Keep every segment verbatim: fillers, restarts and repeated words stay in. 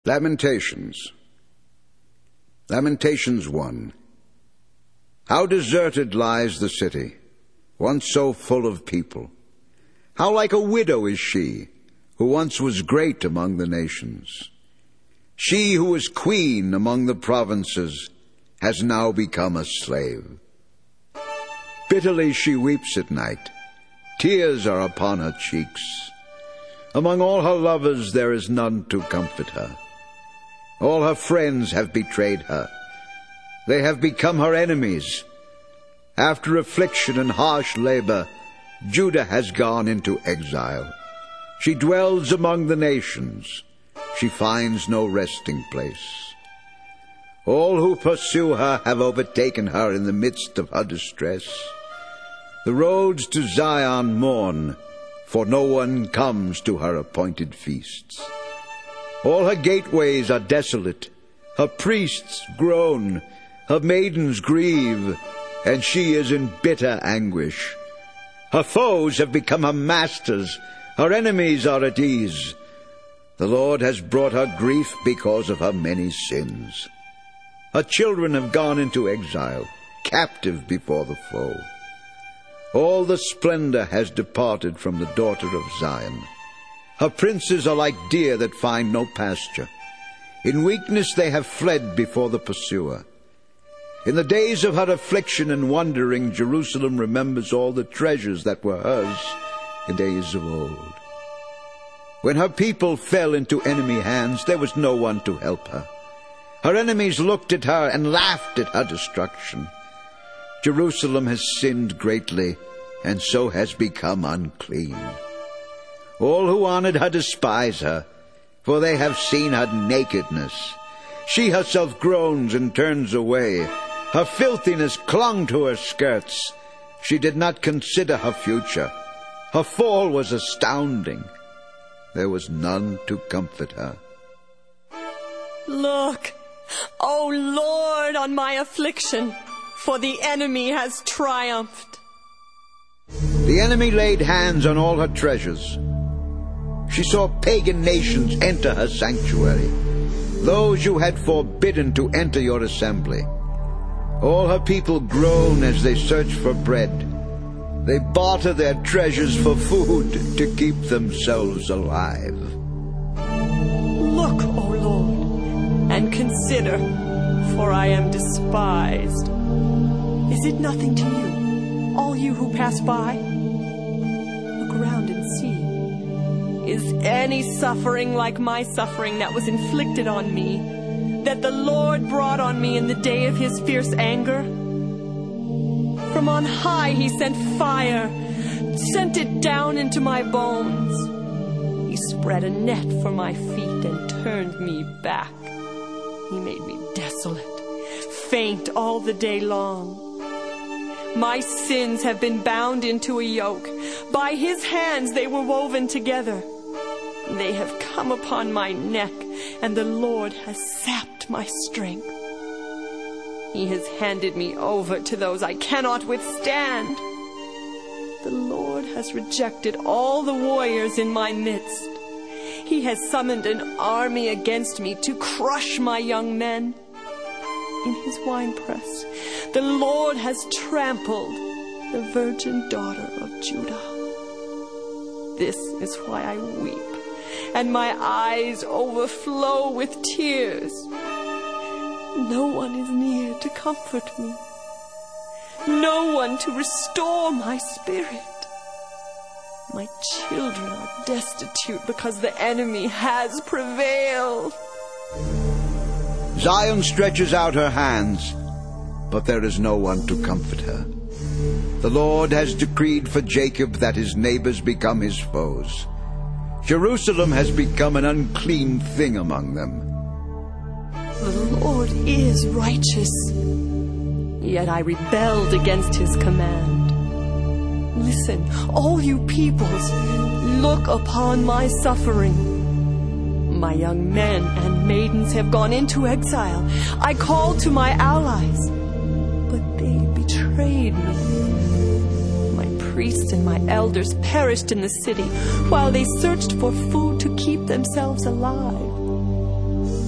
Lamentations. Lamentations one. How deserted lies the city, once so full of people. How like a widow is she, who once was great among the nations. She who was queen among the provinces has now become a slave. Bitterly she weeps at night. Tears are upon her cheeks. Among all her lovers there is none to comfort her. All her friends have betrayed her. They have become her enemies. After affliction and harsh labor, Judah has gone into exile. She dwells among the nations. She finds no resting place. All who pursue her have overtaken her in the midst of her distress. The roads to Zion mourn, for no one comes to her appointed feasts. All her gateways are desolate. Her priests groan. Her maidens grieve, and she is in bitter anguish. Her foes have become her masters. Her enemies are at ease. The Lord has brought her grief because of her many sins. Her children have gone into exile, captive before the foe. All the splendor has departed from the daughter of Zion. Her princes are like deer that find no pasture. In weakness they have fled before the pursuer. In the days of her affliction and wandering, Jerusalem remembers all the treasures that were hers in days of old. When her people fell into enemy hands, there was no one to help her. Her enemies looked at her and laughed at her destruction. Jerusalem has sinned greatly, and so has become unclean. All who honored her despise her, for they have seen her nakedness. She herself groans and turns away. Her filthiness clung to her skirts. She did not consider her future. Her fall was astounding. There was none to comfort her. Look, O Lord, on my affliction, for the enemy has triumphed. The enemy laid hands on all her treasures. She saw pagan nations enter her sanctuary, those you had forbidden to enter your assembly. All her people groan as they search for bread. They barter their treasures for food to keep themselves alive. Look, O Lord, and consider, for I am despised. Is it nothing to you, all you who pass by? Look around and see. Is any suffering like my suffering that was inflicted on me, that the Lord brought on me in the day of his fierce anger? From on high he sent fire, sent it down into my bones. He spread a net for my feet and turned me back. He made me desolate, faint all the day long. My sins have been bound into a yoke. By his hands they were woven together. They have come upon my neck, and the Lord has sapped my strength. He has handed me over to those I cannot withstand. The Lord has rejected all the warriors in my midst. He has summoned an army against me to crush my young men. In his winepress, the Lord has trampled the virgin daughter of Judah. This is why I weep, and my eyes overflow with tears. No one is near to comfort me, no one to restore my spirit. My children are destitute because the enemy has prevailed. Zion stretches out her hands, but there is no one to comfort her. The Lord has decreed for Jacob that his neighbors become his foes. Jerusalem has become an unclean thing among them. The Lord is righteous, yet I rebelled against his command. Listen, all you peoples, look upon my suffering. My young men and maidens have gone into exile. I called to my allies, but they betrayed me. My priests and my elders perished in the city while they searched for food to keep themselves alive.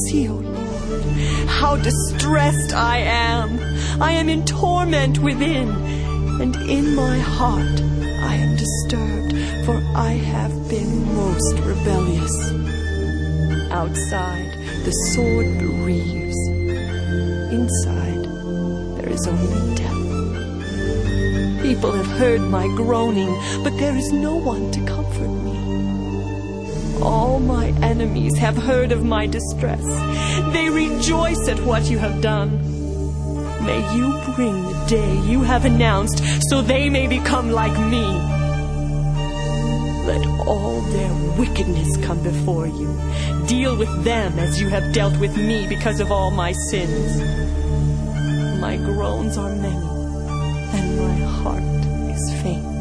See, O Lord, how distressed I am. I am in torment within, and in my heart I am disturbed, for I have been most rebellious. Outside, the sword bereaves. Inside, there is only death. People have heard my groaning, but there is no one to comfort me. All my enemies have heard of my distress. They rejoice at what you have done. May you bring the day you have announced, so they may become like me. Let all their wickedness come before you. Deal with them as you have dealt with me because of all my sins. My groans are many, and my heart is faint.